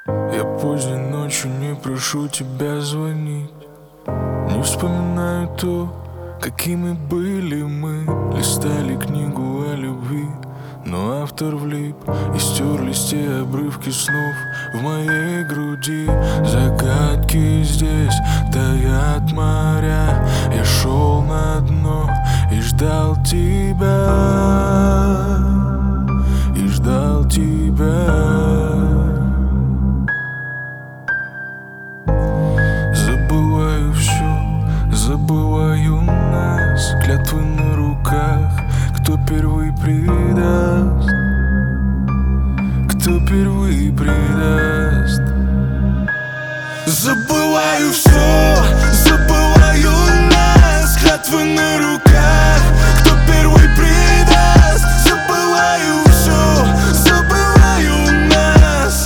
Я поздней ночью не прошу тебя звонить, не вспоминаю то, какими были мы. Листали книгу о любви, но автор влип и стерлись те обрывки снов в моей груди. Загадки здесь таят моря. Я шел на дно и ждал тебя, и ждал тебя. Забываю все, забываю нас, клятвы на руках. Кто первый предаст? Кто первый предаст? Забываю все, забываю нас, клятвы на руках. Кто первый предаст? Забываю все, забываю нас.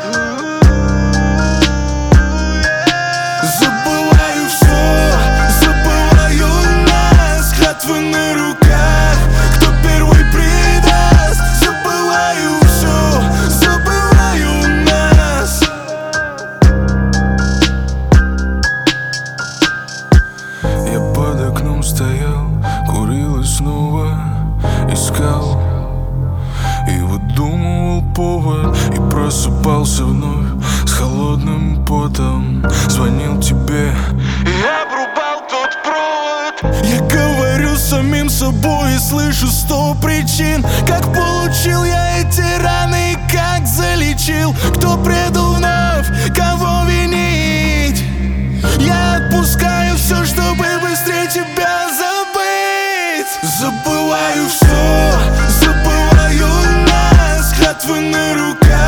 Забываю все, забываю нас, клятвы на руках. Кто первый предаст? Забываю все, забываю нас. Я под окном стоял, курил и снова искал, и выдумывал повод, и просыпался вновь с холодным потом. Звонил тебе и обрубал тот провод. Я говорю с самим собой и слышу 100 причин, как получил я эти раны и как залечил. Кто предал вновь, кого винить? Я отпускаю все, чтобы быстрее тебя забыть. Забываю все, забываю нас, клятвы на руках.